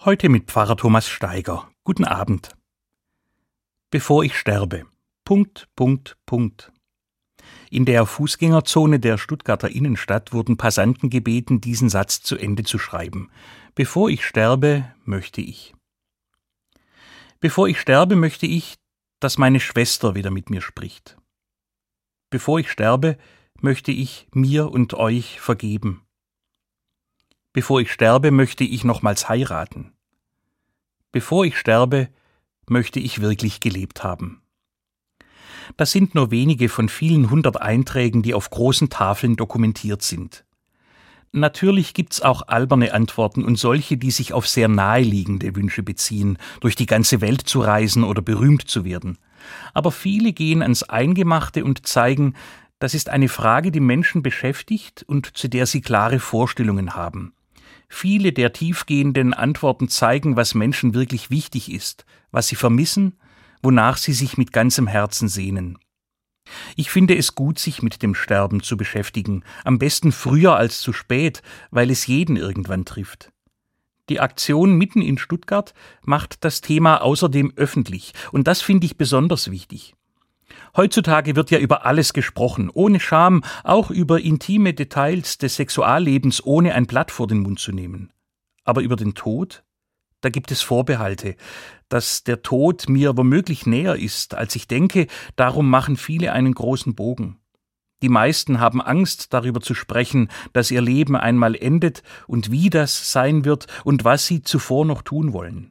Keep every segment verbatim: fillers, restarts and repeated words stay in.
Heute mit Pfarrer Thomas Steiger. Guten Abend. Bevor ich sterbe. Punkt, Punkt, Punkt. In der Fußgängerzone der Stuttgarter Innenstadt wurden Passanten gebeten, diesen Satz zu Ende zu schreiben. Bevor ich sterbe, möchte ich. Bevor ich sterbe, möchte ich, dass meine Schwester wieder mit mir spricht. Bevor ich sterbe, möchte ich mir und euch vergeben. Bevor ich sterbe, möchte ich nochmals heiraten. Bevor ich sterbe, möchte ich wirklich gelebt haben. Das sind nur wenige von vielen hundert Einträgen, die auf großen Tafeln dokumentiert sind. Natürlich gibt's auch alberne Antworten und solche, die sich auf sehr naheliegende Wünsche beziehen, durch die ganze Welt zu reisen oder berühmt zu werden. Aber viele gehen ans Eingemachte und zeigen, das ist eine Frage, die Menschen beschäftigt und zu der sie klare Vorstellungen haben. Viele der tiefgehenden Antworten zeigen, was Menschen wirklich wichtig ist, was sie vermissen, wonach sie sich mit ganzem Herzen sehnen. Ich finde es gut, sich mit dem Sterben zu beschäftigen, am besten früher als zu spät, weil es jeden irgendwann trifft. Die Aktion mitten in Stuttgart macht das Thema außerdem öffentlich, und das finde ich besonders wichtig. Heutzutage wird ja über alles gesprochen, ohne Scham, auch über intime Details des Sexuallebens, ohne ein Blatt vor den Mund zu nehmen. Aber über den Tod? Da gibt es Vorbehalte. Dass der Tod mir womöglich näher ist, als ich denke, darum machen viele einen großen Bogen. Die meisten haben Angst, darüber zu sprechen, dass ihr Leben einmal endet und wie das sein wird und was sie zuvor noch tun wollen.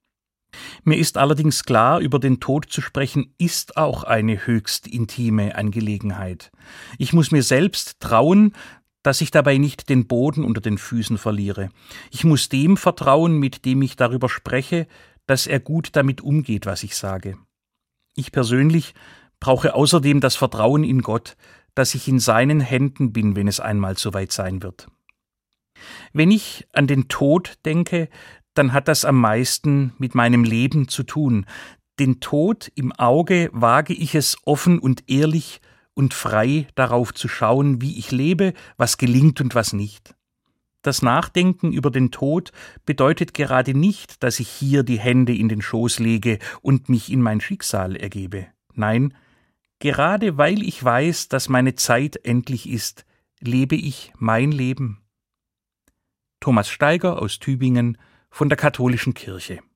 Mir ist allerdings klar, über den Tod zu sprechen, ist auch eine höchst intime Angelegenheit. Ich muss mir selbst trauen, dass ich dabei nicht den Boden unter den Füßen verliere. Ich muss dem vertrauen, mit dem ich darüber spreche, dass er gut damit umgeht, was ich sage. Ich persönlich brauche außerdem das Vertrauen in Gott, dass ich in seinen Händen bin, wenn es einmal soweit sein wird. Wenn ich an den Tod denke, dann hat das am meisten mit meinem Leben zu tun. Den Tod im Auge wage ich es offen und ehrlich und frei darauf zu schauen, wie ich lebe, was gelingt und was nicht. Das Nachdenken über den Tod bedeutet gerade nicht, dass ich hier die Hände in den Schoß lege und mich in mein Schicksal ergebe. Nein, gerade weil ich weiß, dass meine Zeit endlich ist, lebe ich mein Leben. Thomas Steiger aus Tübingen von der Katholischen Kirche.